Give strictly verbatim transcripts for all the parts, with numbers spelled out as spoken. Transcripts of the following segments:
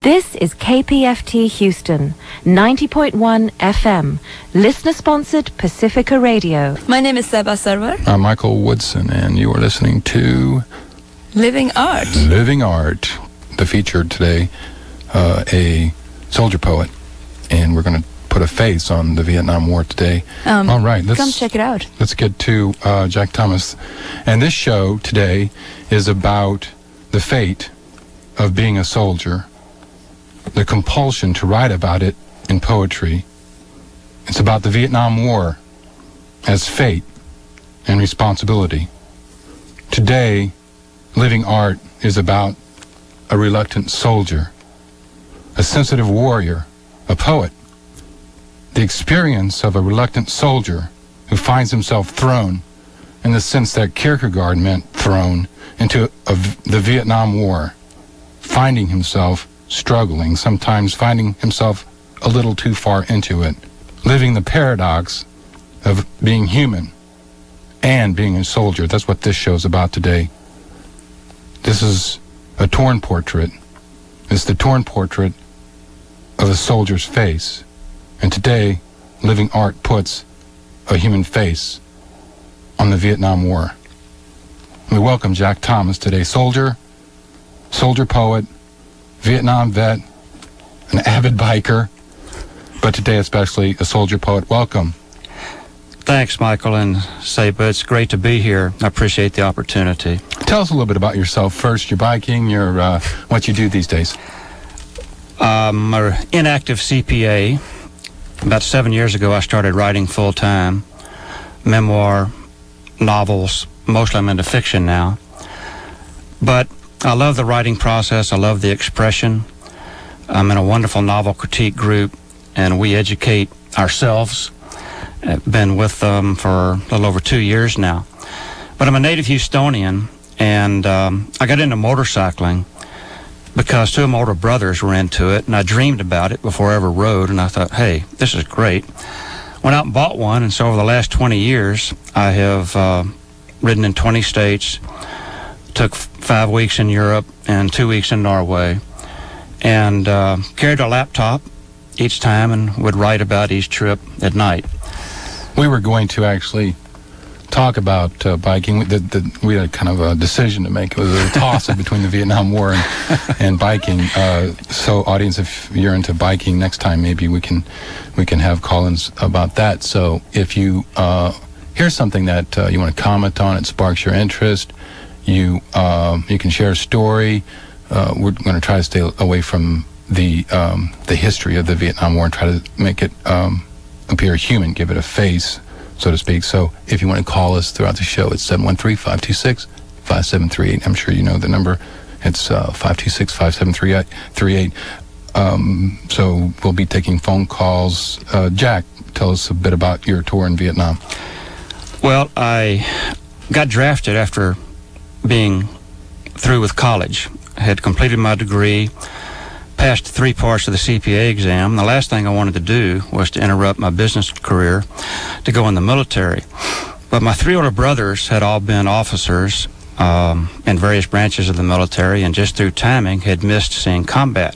This is K P F T Houston, ninety point one F M, listener-sponsored Pacifica Radio. My name is Seba Server. I'm Michael Woodson, and you are listening to Living Art. Living Art, the feature today, uh, a soldier poet, and we're going to put a face on the Vietnam War today. Um, All right, let's come check it out. Let's get to uh, Jack Thomas, and this show today is about the fate of being a soldier. The compulsion to write about it in poetry. It's about the Vietnam War as fate and responsibility. Today, Living Art is about a reluctant soldier, a sensitive warrior, a poet. The experience of a reluctant soldier who finds himself thrown, in the sense that Kierkegaard meant thrown, into a, the Vietnam War, finding himself struggling, sometimes finding himself a little too far into it, living the paradox of being human and being a soldier. That's what this show's about today. This is a torn portrait. It's the torn portrait of a soldier's face. And today, Living Art puts a human face on the Vietnam War. We welcome Jack Thomas today, soldier, soldier poet, Vietnam vet, an avid biker, but today especially a soldier poet. Welcome. Thanks, Michael and Seba. It's great to be here. I appreciate the opportunity. Tell us a little bit about yourself first, your biking, your uh, what you do these days. I'm an inactive C P A. About seven years ago, I started writing full-time, memoir, novels. Mostly I'm into fiction now. But I love the writing process. I love the expression. I'm in a wonderful novel critique group, and we educate ourselves. I've been with them for a little over two years now. But I'm a native Houstonian, and um, I got into motorcycling because two of my older brothers were into it, and I dreamed about it before I ever rode, and I thought, hey, this is great. Went out and bought one, and so over the last twenty years, I have uh, ridden in twenty states, took five weeks in Europe and two weeks in Norway, and uh, carried a laptop each time and would write about each trip at night. We were going to actually talk about uh, biking. The, the, we had kind of a decision to make. It was a toss-up between the Vietnam War and, and biking. Uh, so, audience, if you're into biking, next time maybe we can we can have call-ins about that. So, if you uh, hear something that uh, you want to comment on, it sparks your interest, You um, you can share a story. Uh, we're going to try to stay away from the um, the history of the Vietnam War and try to make it um, appear human, give it a face, so to speak. So if you want to call us throughout the show, it's seven one three, five two six, five seven three eight. I'm sure you know the number. It's uh, five two six, five seven three eight. Um, so we'll be taking phone calls. Uh, Jack, tell us a bit about your tour in Vietnam. Well, I got drafted after being through with college. I had completed my degree, passed three parts of the C P A exam. The last thing I wanted to do was to interrupt my business career to go in the military. But my three older brothers had all been officers um, in various branches of the military, and just through timing had missed seeing combat.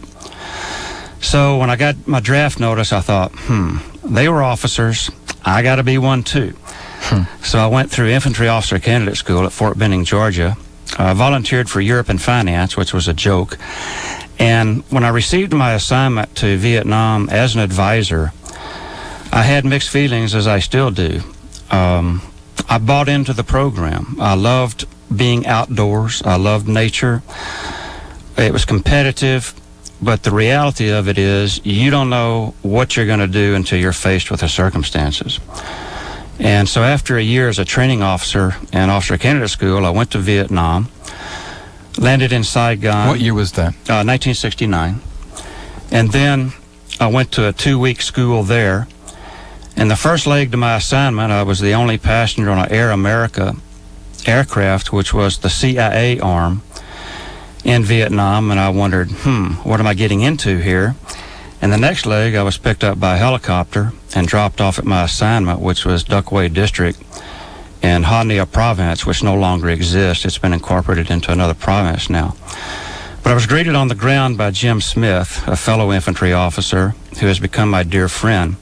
So when I got my draft notice, I thought, hmm, they were officers, I got to be one too. Hmm. So I went through infantry officer candidate school at Fort Benning, Georgia. I volunteered for Europe and Finance, which was a joke. And when I received my assignment to Vietnam as an advisor, I had mixed feelings, as I still do. Um, I bought into the program. I loved being outdoors. I loved nature. It was competitive, but the reality of it is you don't know what you're going to do until you're faced with the circumstances. And so after a year as a training officer in Officer Candidate School, I went to Vietnam, landed in Saigon. What year was that? Uh, nineteen sixty-nine. And then I went to a two-week school there. In the first leg to my assignment, I was the only passenger on an Air America aircraft, which was the C I A arm in Vietnam, and I wondered, hmm, what am I getting into here? And the next leg, I was picked up by a helicopter and dropped off at my assignment, which was Duc Huy District in Hà Nội province, which no longer exists. It's been incorporated into another province now. But I was greeted on the ground by Jim Smith, a fellow infantry officer who has become my dear friend.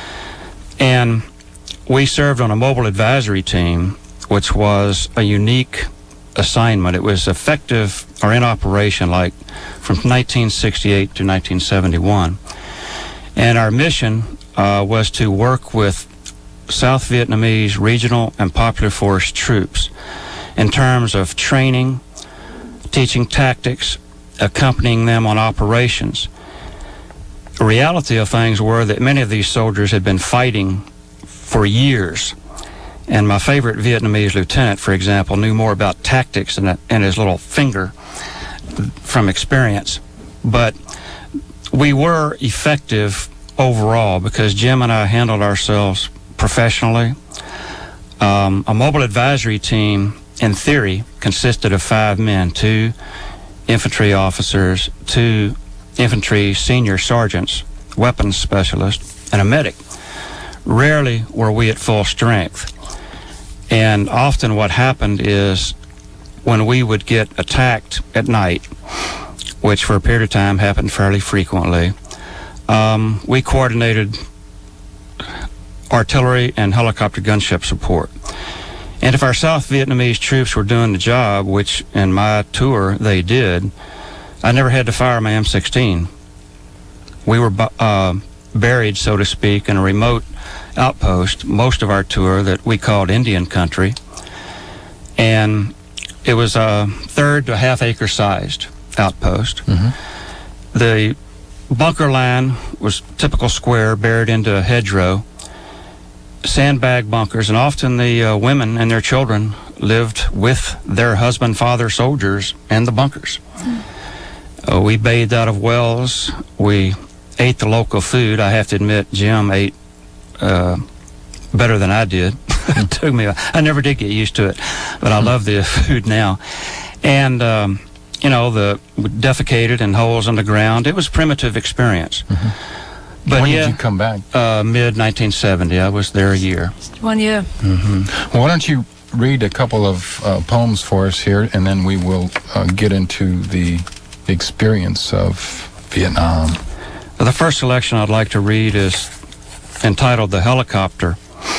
And we served on a mobile advisory team, which was a unique assignment. It was effective or in operation like from nineteen sixty-eight to nineteen seventy-one. And our mission uh, was to work with South Vietnamese regional and popular force troops in terms of training, teaching tactics, accompanying them on operations. The reality of things were that many of these soldiers had been fighting for years. And my favorite Vietnamese lieutenant, for example, knew more about tactics than, than his little finger from experience. But we were effective overall because Jim and I handled ourselves professionally. Um, a mobile advisory team, in theory, consisted of five men, two infantry officers, two infantry senior sergeants, weapons specialists, and a medic. Rarely were we at full strength. And often what happened is when we would get attacked at night, which for a period of time happened fairly frequently, um, we coordinated artillery and helicopter gunship support. And if our South Vietnamese troops were doing the job, which in my tour they did, I never had to fire my M sixteen. We were uh, buried, so to speak, in a remote outpost most of our tour that we called Indian Country. And it was a third to a half acre sized outpost. Mm-hmm. The bunker line was typical square buried into a hedgerow, sandbag bunkers, and often the uh, women and their children lived with their husband, father, soldiers in the bunkers. Mm. Uh, we bathed out of wells. We ate the local food. I have to admit, Jim ate uh, better than I did. It took me, a, I never did get used to it, but I love the food now. And, um, you know, the defecated in holes in the ground. It was a primitive experience. Mm-hmm. But when yeah, did you come back? Uh, mid nineteen seventy. I was there a year. One year. Mm-hmm. Well, why don't you read a couple of uh, poems for us here, and then we will uh, get into the experience of Vietnam. The first selection I'd like to read is entitled The Helicopter.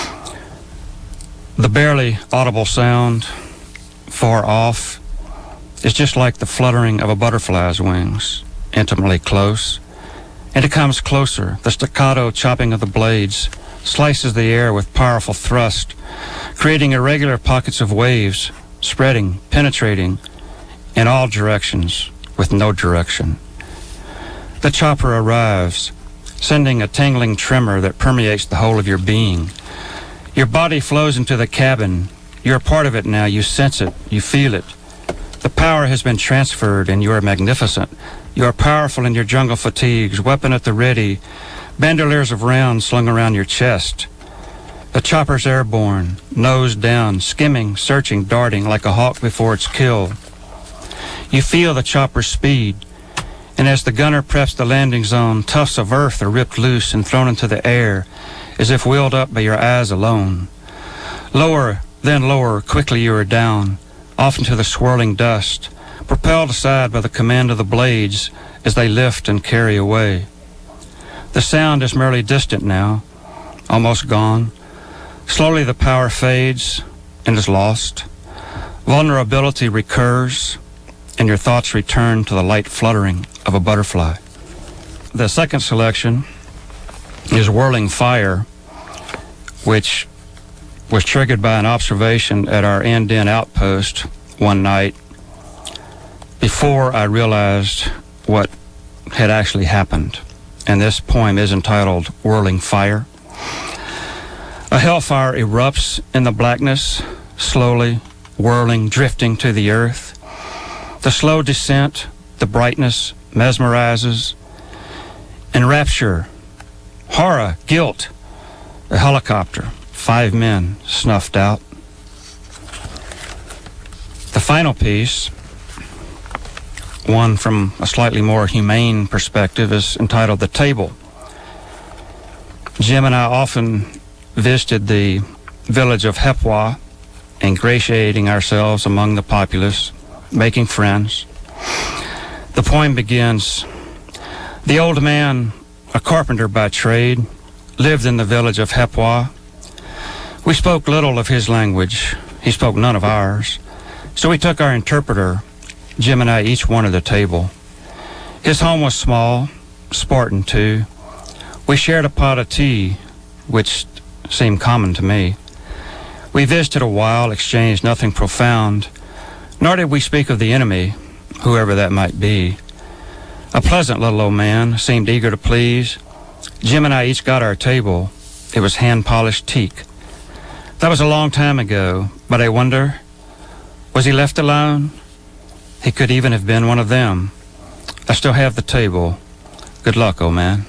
The barely audible sound, far off, is just like the fluttering of a butterfly's wings, intimately close. And it comes closer. The staccato chopping of the blades slices the air with powerful thrust, creating irregular pockets of waves, spreading, penetrating in all directions with no direction. The chopper arrives, sending a tingling tremor that permeates the whole of your being. Your body flows into the cabin. You're a part of it now. You sense it. You feel it. The power has been transferred, and you are magnificent. You are powerful in your jungle fatigues, weapon at the ready, bandoliers of rounds slung around your chest. The chopper's airborne, nose down, skimming, searching, darting like a hawk before its kill. You feel the chopper's speed, and as the gunner preps the landing zone, tufts of earth are ripped loose and thrown into the air, as if wheeled up by your eyes alone. Lower, then lower, quickly you are down, off into the swirling dust, propelled aside by the command of the blades as they lift and carry away. The sound is merely distant now, almost gone. Slowly the power fades and is lost. Vulnerability recurs, and your thoughts return to the light fluttering of a butterfly. The second selection is Whirling Fire, which was triggered by an observation at our An Dinh outpost one night before I realized what had actually happened. And this poem is entitled Whirling Fire. A hellfire erupts in the blackness, slowly whirling, drifting to the earth. The slow descent, the brightness mesmerizes. In rapture, horror, guilt, a helicopter, five men snuffed out. The final piece, one from a slightly more humane perspective, is entitled The Table. Jim and I often visited the village of Hep Hoa, ingratiating ourselves among the populace, making friends. The poem begins, "The old man, a carpenter by trade, lived in the village of Hepwa. We spoke little of his language. He spoke none of ours. So we took our interpreter, Jim and I, each one at a table. His home was small, Spartan too. We shared a pot of tea, which seemed common to me. We visited a while, exchanged nothing profound, nor did we speak of the enemy, whoever that might be. A pleasant little old man, seemed eager to please. Jim and I each got our table. It was hand-polished teak. That was a long time ago, but I wonder, was he left alone? He could even have been one of them. I still have the table. Good luck, old man."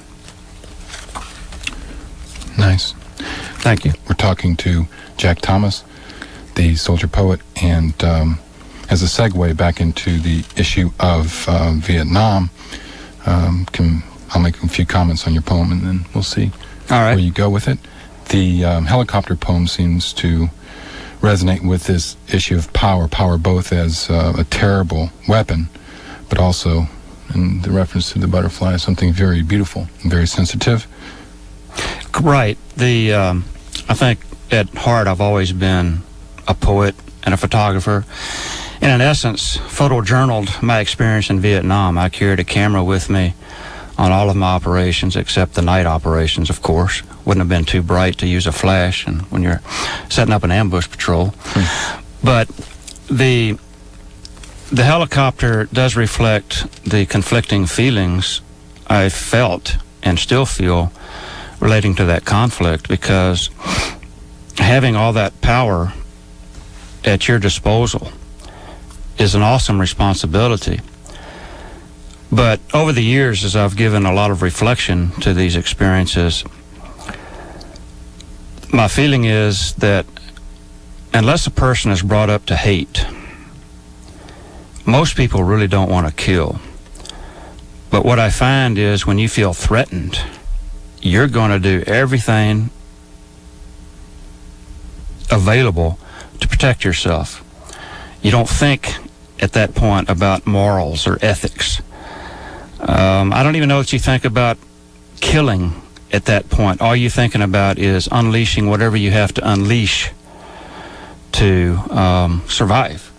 Nice. Thank you. We're talking to Jack Thomas, the soldier poet, and um, as a segue back into the issue of uh, Vietnam, um, can I'll make a few comments on your poem, and then we'll see All right. where you go with it. The um, helicopter poem seems to resonate with this issue of power, power both as uh, a terrible weapon, but also, in the reference to the butterfly, as something very beautiful and very sensitive. Right. The um, I think at heart I've always been a poet and a photographer. And in essence, photojournaled my experience in Vietnam. I carried a camera with me on all of my operations except the night operations, of course. Wouldn't have been too bright to use a flash and when you're setting up an ambush patrol. Hmm. But the the helicopter does reflect the conflicting feelings I felt and still feel relating to that conflict, because having all that power at your disposal is an awesome responsibility. But over the years, as I've given a lot of reflection to these experiences, my feeling is that unless a person is brought up to hate, most people really don't want to kill. But what I find is when you feel threatened, you're going to do everything available to protect yourself. You don't think at that point about morals or ethics. Um, I don't even know what you think about killing at that point. All you're thinking about is unleashing whatever you have to unleash to um, survive.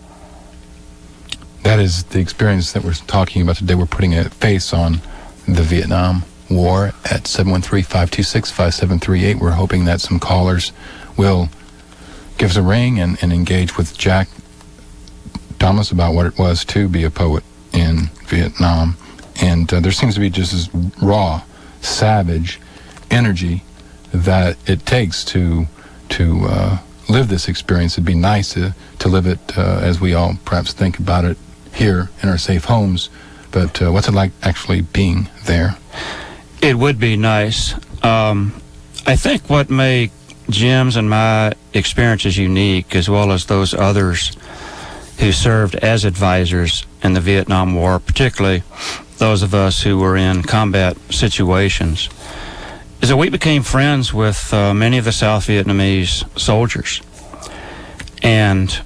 That is the experience that we're talking about today. We're putting a face on the Vietnam War at seven one three, five two six, five seven three eight. We're hoping that some callers will give us a ring and, and engage with Jack Thomas about what it was to be a poet in Vietnam. And uh, there seems to be just this raw, savage energy that it takes to to uh, live this experience. It'd be nice to, to live it uh, as we all perhaps think about it here in our safe homes. But uh, what's it like actually being there? It would be nice. Um, I think what made Jim's and my experiences unique, as well as those others who served as advisors in the Vietnam War, particularly those of us who were in combat situations, is that we became friends with uh, many of the South Vietnamese soldiers. And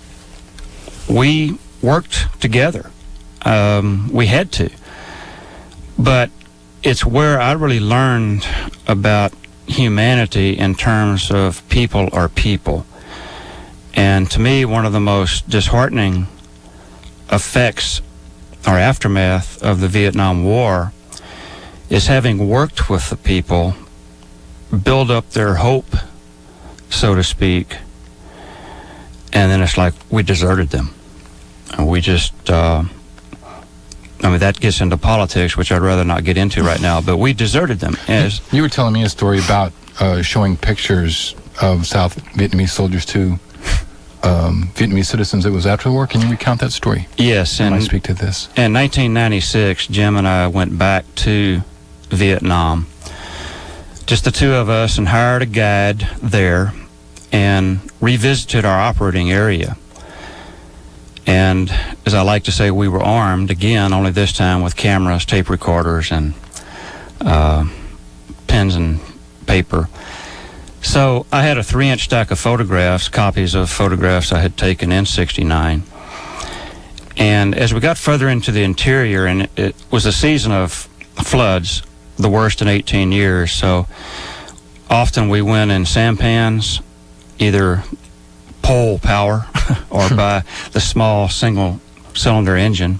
we worked together. Um, we had to. But it's where I really learned about humanity in terms of people are people. And to me, one of the most disheartening effects or aftermath of the Vietnam War is having worked with the people, build up their hope, so to speak, and then it's like we deserted them. And we just, uh, I mean, that gets into politics, which I'd rather not get into right now, but we deserted them. As you were telling me a story about uh, showing pictures of South Vietnamese soldiers to um, Vietnamese citizens. It was after the war. Can you recount that story? Yes. And and I speak to this. In nineteen ninety-six, Jim and I went back to Vietnam, just the two of us, and hired a guide there and revisited our operating area. And as I like to say, we were armed again, only this time with cameras, tape recorders, and uh, pens and paper. So I had a three-inch stack of photographs, copies of photographs I had taken in sixty-nine. And as we got further into the interior, and it, it was a season of floods, the worst in eighteen years, so often we went in sampans, either pole power or by the small single-cylinder engine,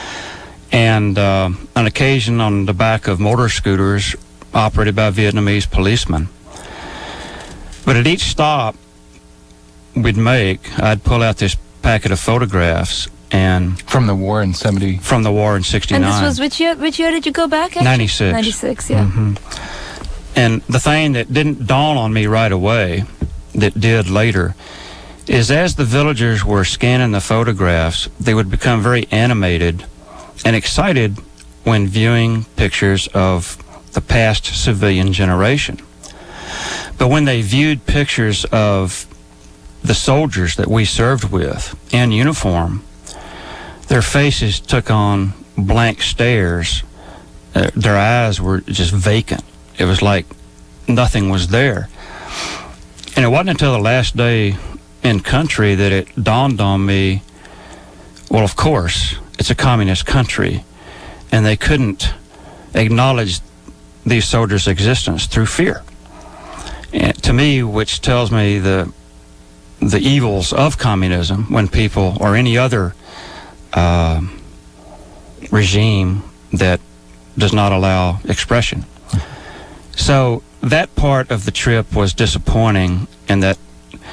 and uh, on occasion on the back of motor scooters operated by Vietnamese policemen. But at each stop we'd make, I'd pull out this packet of photographs, and From the war in seventy. from the war in sixty-nine. And this was which year? Which year did you go back? Actually? ninety-six. ninety-six, yeah. Mhm. And the thing that didn't dawn on me right away, that did later, is as the villagers were scanning the photographs, they would become very animated and excited when viewing pictures of the past civilian generation. But when they viewed pictures of the soldiers that we served with in uniform, their faces took on blank stares. Uh, their eyes were just vacant. It was like nothing was there. And it wasn't until the last day in country that it dawned on me, well, of course, it's a communist country, and they couldn't acknowledge these soldiers' existence through fear. And to me, which tells me the the evils of communism when people, or any other uh, regime that does not allow expression. So that part of the trip was disappointing, and that,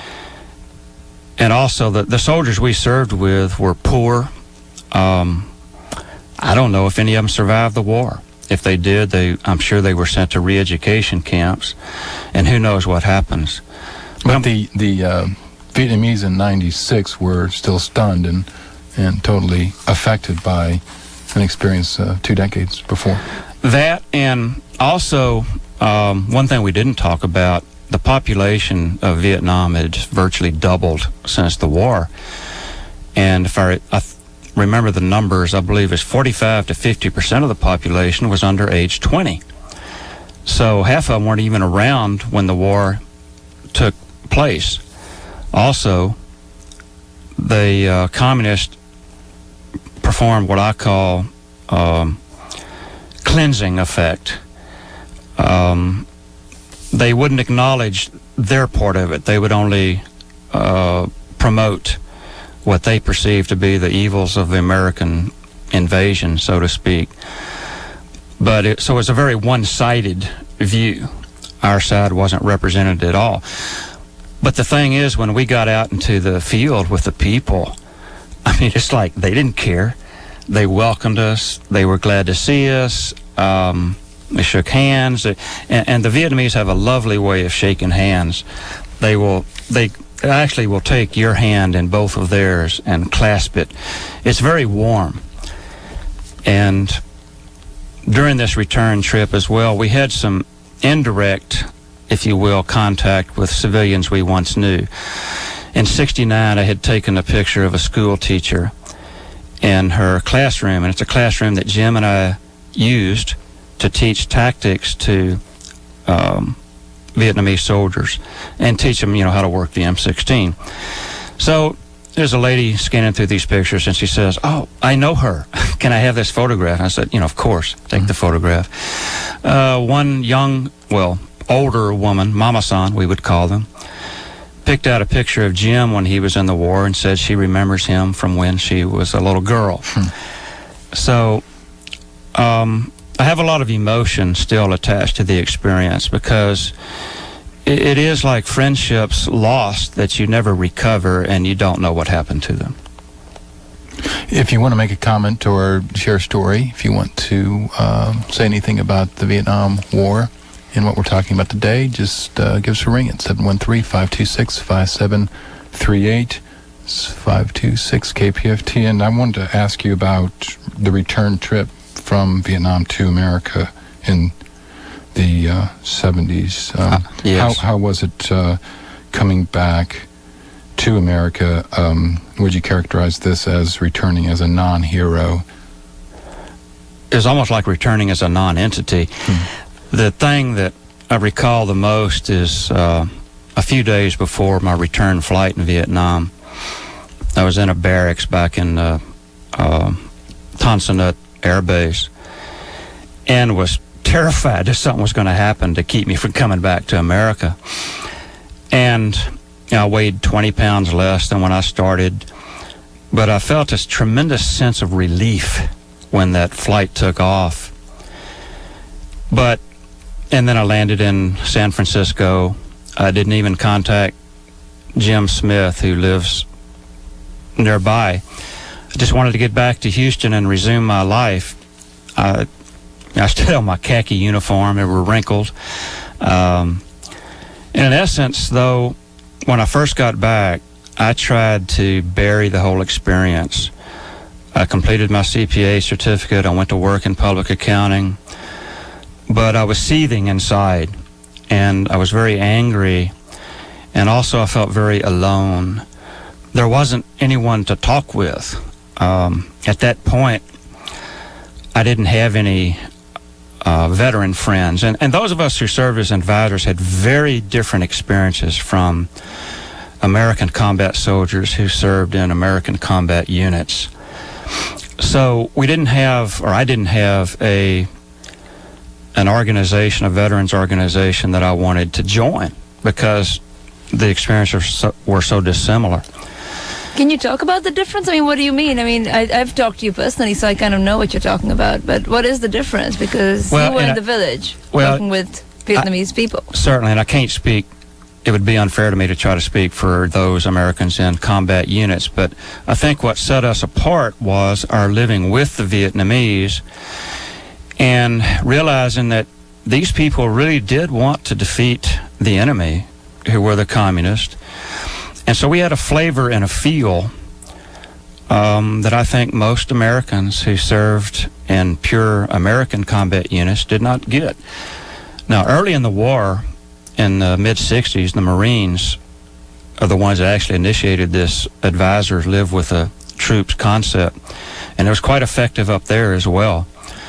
and also the, the soldiers we served with were poor. Um, I don't know if any of them survived the war. If they did, they I'm sure they were sent to re-education camps, and who knows what happens. But the the uh, Vietnamese in ninety-six were still stunned and and totally affected by an experience uh, two decades before. That, and also um, one thing we didn't talk about, the population of Vietnam had virtually doubled since the war. And if I, I th- remember the numbers, I believe it's forty-five to fifty percent of the population was under age twenty. So half of them weren't even around when the war took place. Also, the uh, communists performed what I call um, cleansing effect. Um, they wouldn't acknowledge their part of it. They would only uh, promote what they perceived to be the evils of the American invasion, so to speak. But it, so it's a very one-sided view. Our side wasn't represented at all. But the thing is, when we got out into the field with the people, I mean, it's like they didn't care. They welcomed us. They were glad to see us. Um, they shook hands. And, and the Vietnamese have a lovely way of shaking hands. They will, they actually will take your hand in both of theirs and clasp it. It's very warm. And during this return trip as well, we had some indirect, if you will, contact with civilians we once knew. In sixty-nine, I had taken a picture of a school teacher in her classroom, and it's a classroom that Jim and I used to teach tactics to um, Vietnamese soldiers and teach them, you know, how to work the M sixteen. So there's a lady scanning through these pictures, and she says, "Oh, I know her. Can I have this photograph?" And I said, "You know, of course, take mm-hmm. the photograph." Uh, one young, well, older woman, Mama-san, we would call them, picked out a picture of Jim when he was in the war and said she remembers him from when she was a little girl. Hmm. So um, I have a lot of emotion still attached to the experience, because it, it is like friendships lost that you never recover, and you don't know what happened to them. If you want to make a comment or share a story, if you want to uh, say anything about the Vietnam War and what we're talking about today, just uh, give us a ring at seven one three, five two six, five seven three eight. It's five two six K P F T. And I wanted to ask you about the return trip from Vietnam to America in the uh, seventies. Um, uh, yes. How, how was it uh, coming back to America? Um, would you characterize this as returning as a non-hero? It was almost like returning as a non-entity. Hmm. The thing that I recall the most is uh, a few days before my return flight in Vietnam, I was in a barracks back in uh, uh, Tan Son Nhut Air Base, and was terrified that something was going to happen to keep me from coming back to America. And you know, I weighed twenty pounds less than when I started, but I felt this tremendous sense of relief when that flight took off. But, and then I landed in San Francisco. I didn't even contact Jim Smith, who lives nearby. I just wanted to get back to Houston and resume my life. I, I still had my khaki uniform. It were wrinkled. Um, and in essence, though, when I first got back, I tried to bury the whole experience. I completed my C P A certificate. I went to work in public accounting. But I was seething inside, and I was very angry, and also I felt very alone. There wasn't anyone to talk with. Um, at that point, I didn't have any uh, veteran friends. And, and those of us who served as advisors had very different experiences from American combat soldiers who served in American combat units. So we didn't have, or I didn't have, a an organization, a veterans organization that I wanted to join because the experiences were so, were so dissimilar. Can you talk about the difference? I mean, what do you mean? I mean, I, I've talked to you personally, so I kind of know what you're talking about. But what is the difference? Because well, you were in I, the village well, working with Vietnamese I, people. Certainly, and I can't speak. It would be unfair to me to try to speak for those Americans in combat units. But I think what set us apart was our living with the Vietnamese and realizing that these people really did want to defeat the enemy, who were the communists. And so we had a flavor and a feel um, that I think most Americans who served in pure American combat units did not get. Now, early in the war, in the mid sixties, the Marines are the ones that actually initiated this advisors live with the troops concept. And it was quite effective up there as well.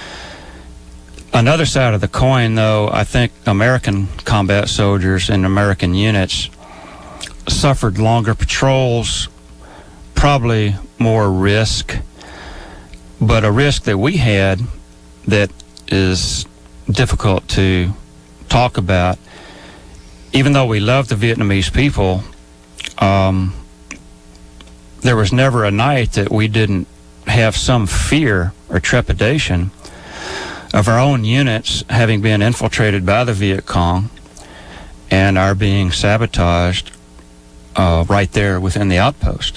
Another side of the coin, though, I think American combat soldiers in American units suffered longer patrols, probably more risk, but a risk that we had that is difficult to talk about. Even though we loved the Vietnamese people, um, there was never a night that we didn't have some fear or trepidation of our own units having been infiltrated by the Viet Cong and our being sabotaged uh, right there within the outpost.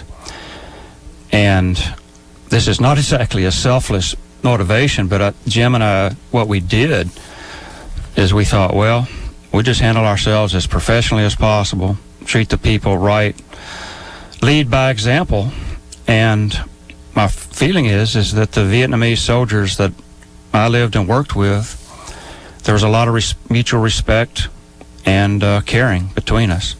And this is not exactly a selfless motivation, but uh, Jim and I, what we did is we thought, well, we just handle ourselves as professionally as possible, treat the people right, lead by example. And my feeling is, is that the Vietnamese soldiers that I lived and worked with, there was a lot of res- mutual respect and uh, caring between us.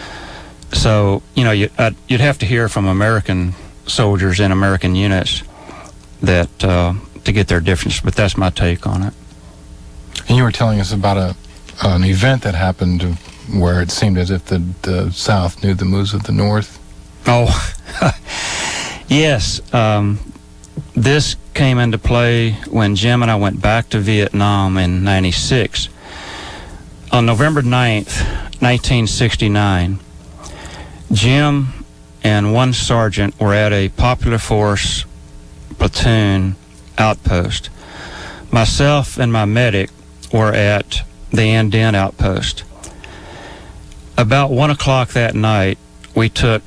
So, you know, you, I'd, you'd have to hear from American soldiers in American units that uh, to get their difference, but that's my take on it. And you were telling us about a an event that happened where it seemed as if the, the South knew the moves of the North. Oh, yes. Um, this came into play when Jim and I went back to Vietnam in ninety-six. On November ninth, nineteen sixty-nine, Jim and one sergeant were at a Popular Force platoon outpost. Myself and my medic were at the An Dinh outpost. About one o'clock that night, we took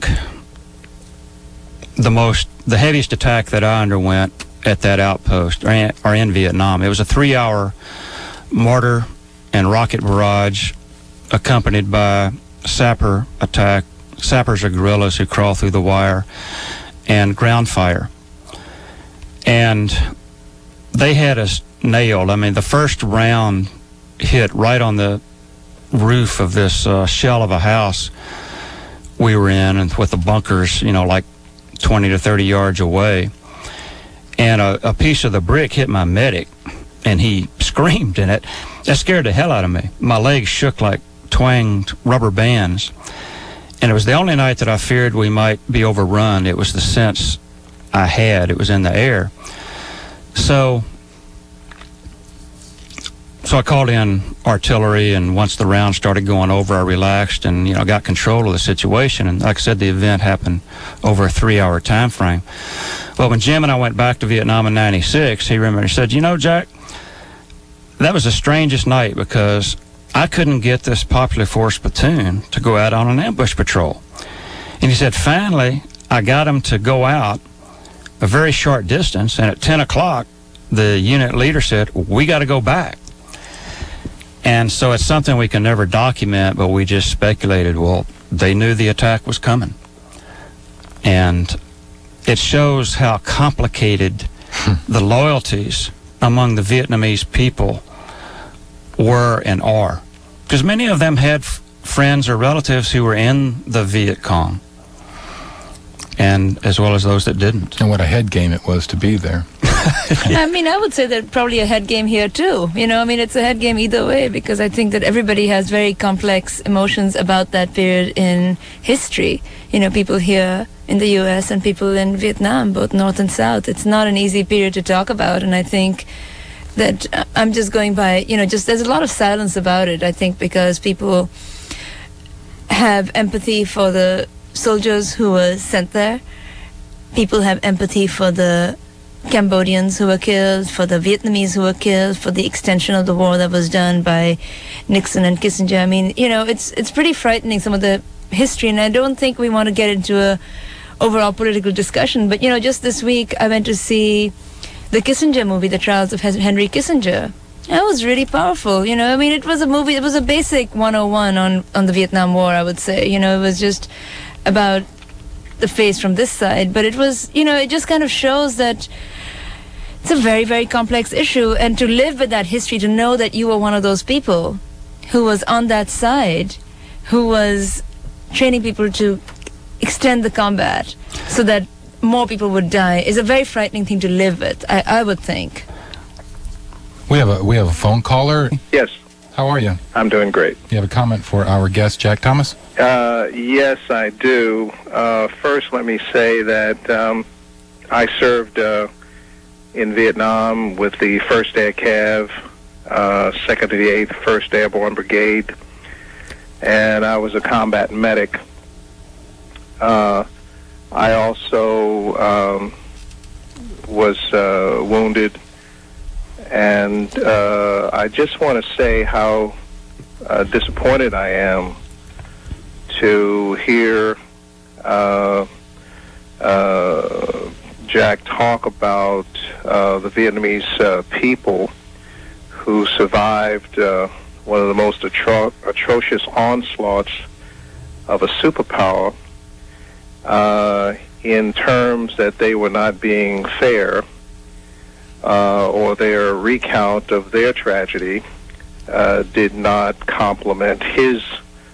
the most, the heaviest attack that I underwent at that outpost, or in, or in Vietnam. It was a three-hour mortar and rocket barrage accompanied by sapper attack. Sappers are guerrillas who crawl through the wire, and ground fire. And they had us nailed. I mean, the first round hit right on the roof of this uh, shell of a house we were in, and with the bunkers, you know, like twenty to thirty yards away. And a, a piece of the brick hit my medic, and he screamed in it. That scared the hell out of me. My legs shook like twanged rubber bands. And it was the only night that I feared we might be overrun. It was the sense I had. It was in the air. So, so I called in artillery, and once the rounds started going over, I relaxed and, you know, got control of the situation. And like I said, the event happened over a three-hour time frame. Well, when Jim and I went back to Vietnam in ninety-six, he remembered, he said, you know, Jack, that was the strangest night because I couldn't get this Popular Force platoon to go out on an ambush patrol. And he said, finally, I got them to go out a very short distance, and at ten o'clock, the unit leader said, we got to go back. And so it's something we can never document, but we just speculated, well, they knew the attack was coming. And it shows how complicated the loyalties among the Vietnamese people were and are. Because many of them had f- friends or relatives who were in the Viet Cong, and as well as those that didn't. And what a head game it was to be there. I mean, I would say that probably a head game here too. You know, I mean, it's a head game either way, because I think that everybody has very complex emotions about that period in history. You know, people here in the U S and people in Vietnam, both North and South. It's not an easy period to talk about, and I think that uh, I'm just going by, you know, just there's a lot of silence about it, I think, because people have empathy for the soldiers who were sent there. People have empathy for the Cambodians who were killed, for the Vietnamese who were killed, for the extension of the war that was done by Nixon and Kissinger. I mean, you know, it's it's pretty frightening, some of the history, and I don't think we want to get into a overall political discussion. But, you know, just this week I went to see the Kissinger movie, The Trials of Henry Kissinger. That was really powerful, you know. I mean, it was a movie, it was a basic one oh one on, on the Vietnam War, I would say. You know, it was just about the face from this side, but it was, you know, it just kind of shows that it's a very, very complex issue, and to live with that history, to know that you were one of those people who was on that side, who was training people to extend the combat so that more people would die, is a very frightening thing to live with, I, I would think. We have a we have a phone caller. Yes. How are you? I'm doing great. You have a comment for our guest, Jack Thomas? Uh, yes, I do. Uh, first, let me say that um, I served uh, in Vietnam with the first Air Cav, uh, second to the eighth first Airborne Brigade, and I was a combat medic. Uh, I also um, was uh, wounded, and uh, I just want to say how uh, disappointed I am to hear uh, uh, Jack talk about uh, the Vietnamese uh, people who survived uh, one of the most atro- atrocious onslaughts of a superpower uh, in terms that they were not being fair, uh, or their recount of their tragedy uh, did not complement his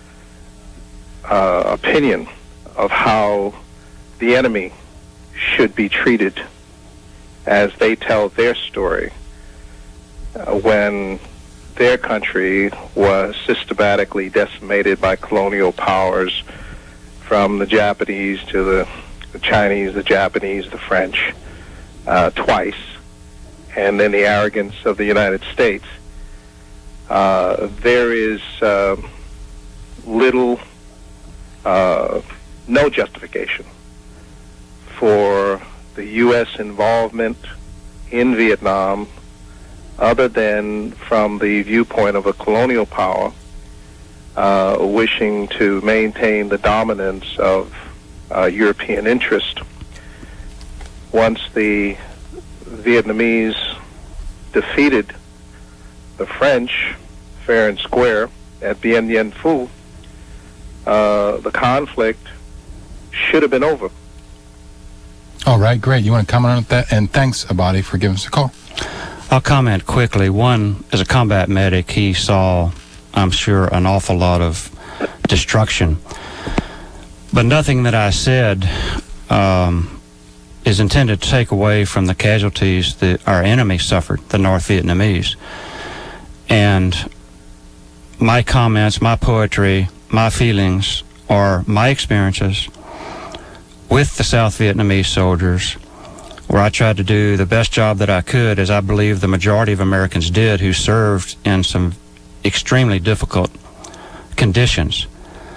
uh, opinion of how the enemy should be treated as they tell their story uh, when their country was systematically decimated by colonial powers, from the Japanese to the, the Chinese, the Japanese, the French, uh, twice, and then the arrogance of the United States. Uh, there is uh, little, uh, no justification for the U S involvement in Vietnam other than from the viewpoint of a colonial power uh, wishing to maintain the dominance of uh, European interest. Once the Vietnamese defeated the French fair and square at Bien Bien Phu, uh, the conflict should have been over. All right, great. You want to comment on that? And thanks, Abadi, for giving us a call. I'll comment quickly. One, as a combat medic, he saw, I'm sure, an awful lot of destruction. But nothing that I said um, is intended to take away from the casualties that our enemy suffered, the North Vietnamese. And my comments, my poetry, my feelings are my experiences with the South Vietnamese soldiers where I tried to do the best job that I could, as I believe the majority of Americans did who served in some extremely difficult conditions.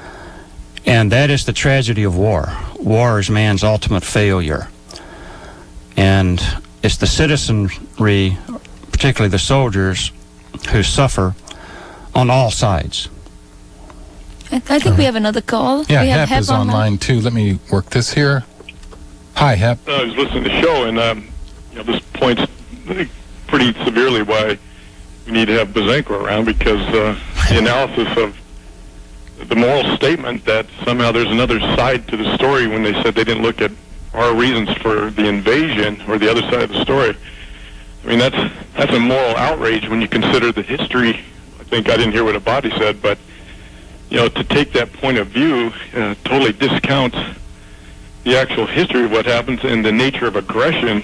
And that is the tragedy of war. War is man's ultimate failure. And it's the citizenry, particularly the soldiers, who suffer on all sides. I, I think we have another call. Yeah, we have Hep is online too. Let me work this here. Hi, Hep. Uh, I was listening to the show, and um, you know, this points pretty severely why we need to have Bosanquet around, because uh, the analysis of the moral statement that somehow there's another side to the story when they said they didn't look at our reasons for the invasion or the other side of the story. I mean, that's that's a moral outrage when you consider the history. I think I didn't hear what Abadi said, but you know, to take that point of view uh, totally discounts the actual history of what happens and the nature of aggression.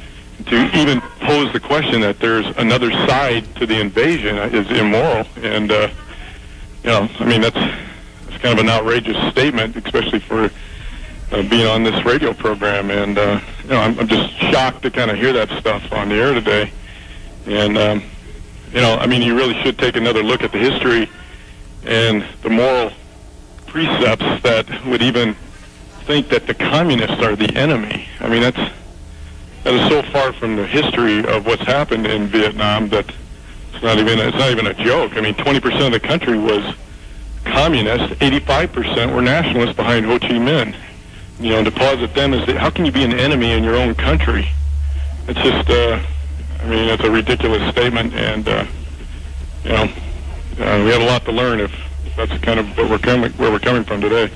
To even pose the question that there's another side to the invasion is immoral. And, uh, you know, I mean, that's, that's kind of an outrageous statement, especially for uh, being on this radio program. And, uh, you know, I'm, I'm just shocked to kind of hear that stuff on the air today. And, um, you know, I mean, you really should take another look at the history and the moral precepts that would even think that the communists are the enemy. I mean, that's that is so far from the history of what's happened in Vietnam that it's not even it's not even a joke. I mean, twenty percent of the country was communist, eighty-five percent were nationalists behind Ho Chi Minh. You know, and to posit them as the, how can you be an enemy in your own country? It's just, uh, I mean, it's a ridiculous statement, and uh, you know, uh, we have a lot to learn if that's kind of what we're coming where we're coming from today.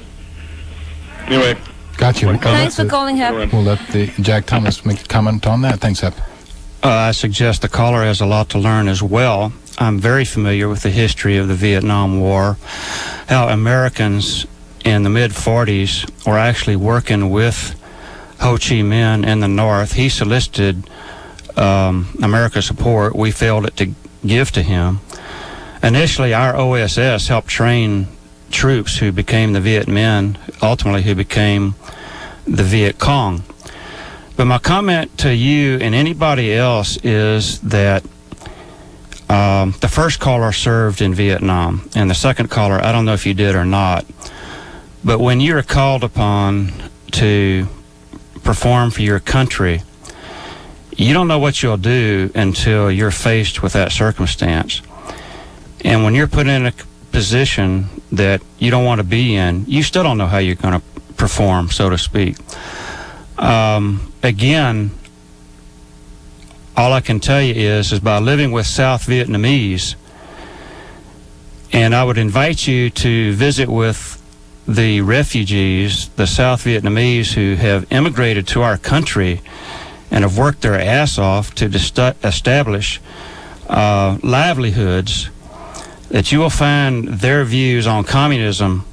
Anyway. Got you. Thanks for calling, Hep. We'll let the Jack Thomas make a comment on that. Thanks, Hep. Uh, I suggest the caller has a lot to learn as well. I'm very familiar with the history of the Vietnam War, how Americans in the mid forties were actually working with Ho Chi Minh in the North. He solicited um, America's support. We failed it to give to him. Initially, our O S S helped train troops who became the Viet Minh, ultimately who became the Viet Cong. But my comment to you and anybody else is that um, the first caller served in Vietnam, and the second caller, I don't know if you did or not, but when you're called upon to perform for your country, you don't know what you'll do until you're faced with that circumstance. And when you're put in a position that you don't want to be in, you still don't know how you're going to perform, so to speak. Um, again, all I can tell you is, is by living with South Vietnamese, and I would invite you to visit with the refugees, the South Vietnamese who have immigrated to our country and have worked their ass off to establish uh, livelihoods, that you will find their views on communism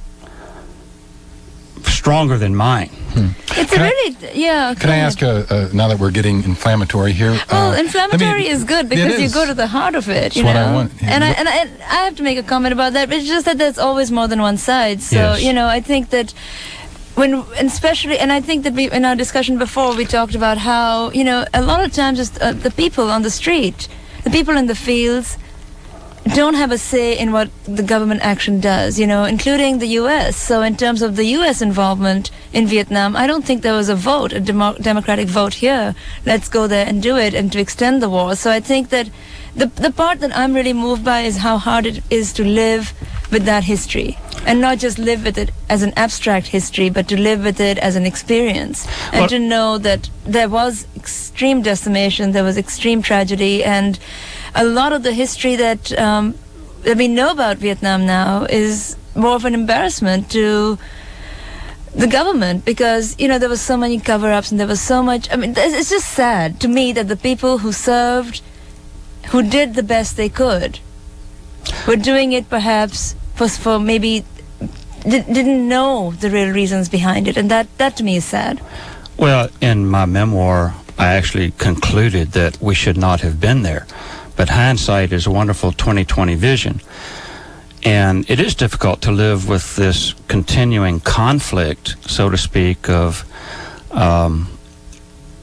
stronger than mine. Hmm. It's can a I, really, yeah. Can I ask, uh, uh, now that we're getting inflammatory here? Well, uh, inflammatory me, is good because you go to the heart of it. That's you what know? I want. And I, and I and I have to make a comment about that. But it's just that there's always more than one side. So yes. you know, I think that when, and especially, and I think that we, in our discussion before, we talked about how, you know, a lot of times just uh, the people on the street, the people in the fields, don't have a say in what the government action does, you know, including the U S. So in terms of the U S involvement in Vietnam, I don't think there was a vote, a demo- democratic vote here. Let's go there and do it and to extend the war. So I think that the the part that I'm really moved by is how hard it is to live with that history. And not just live with it as an abstract history, but to live with it as an experience. And well, to know that there was extreme decimation, there was extreme tragedy, and a lot of the history that, um, that we know about Vietnam now is more of an embarrassment to the government, because, you know, there was so many cover-ups and there was so much, I mean, it's just sad to me that the people who served, who did the best they could, were doing it perhaps for, for maybe didn't know the real reasons behind it, and that, that to me is sad. Well, in my memoir, I actually concluded that we should not have been there. But hindsight is a wonderful twenty twenty vision. And it is difficult to live with this continuing conflict, so to speak, of um,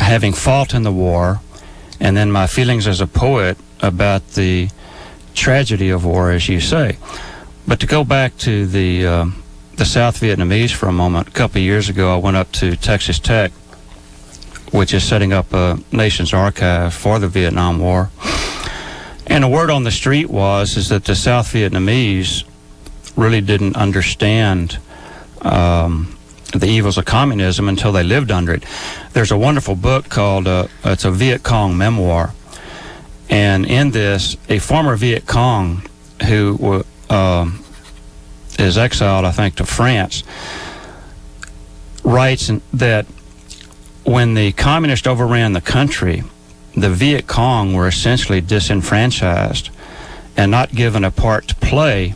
having fought in the war, and then my feelings as a poet about the tragedy of war, as you say. But to go back to the uh, the South Vietnamese for a moment, a couple of years ago I went up to Texas Tech, which is setting up a nation's archive for the Vietnam War. And the word on the street was is that the South Vietnamese really didn't understand um, the evils of communism until they lived under it. There's a wonderful book called, uh, it's a Viet Cong memoir. And in this, a former Viet Cong who uh, is exiled, I think, to France, writes that when the communists overran the country, the Viet Cong were essentially disenfranchised and not given a part to play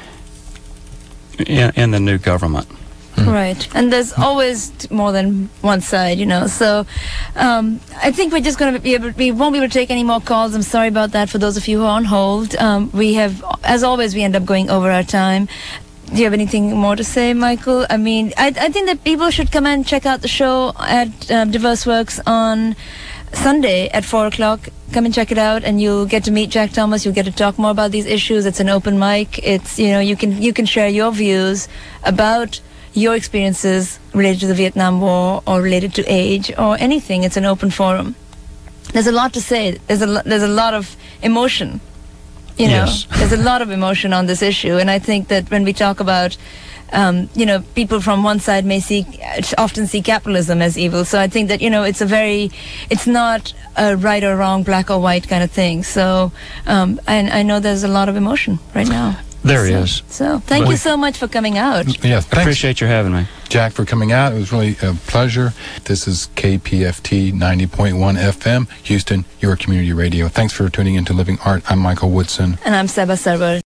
in, in the new government. Right, and there's always more than one side, you know. So um, I think we're just going to be able, we won't be able to take any more calls. I'm sorry about that for those of you who are on hold. Um, we have, as always, we end up going over our time. Do you have anything more to say, Michael? I mean, I, I think that people should come and check out the show at um, Diverse Works on Sunday at four o'clock. Come and check it out, and you'll get to meet Jack Thomas. You'll get to talk more about these issues. It's an open mic. It's, you know, you can you can share your views about your experiences related to the Vietnam War or related to age or anything. It's an open forum. There's a lot to say. There's a lo- there's a lot of emotion. You know, yes. There's a lot of emotion on this issue, and I think that when we talk about, um, you know, people from one side may see, often see capitalism as evil. So I think that, you know, it's a very, it's not a right or wrong, black or white kind of thing. So, um, and I know there's a lot of emotion right now. There so, is. So thank But you so much for coming out. Yeah, I thanks, appreciate your having me. Jack, for coming out. It was really a pleasure. This is K P F T ninety point one F M, Houston, your community radio. Thanks for tuning in to Living Art. I'm Michael Woodson. And I'm Seba Sarwar.